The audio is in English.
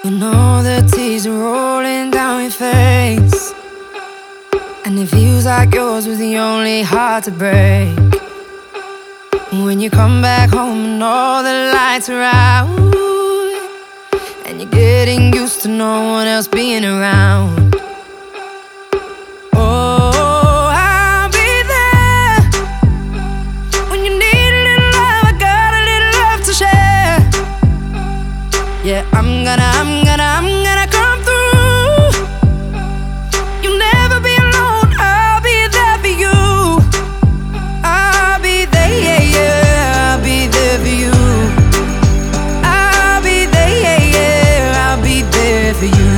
When all the tears are rolling down your face, and it feels like yours was the only heart to break. When you come back home and all the lights are out, and you're getting used to no one else being around. Oh, I'll be there when you need a little love. I got a little love to share. Yeah, I'm gonna come through. You'll never be alone. I'll be there for you. I'll be there, yeah, yeah. I'll be there for you. I'll be there, yeah, yeah. I'll be there for you.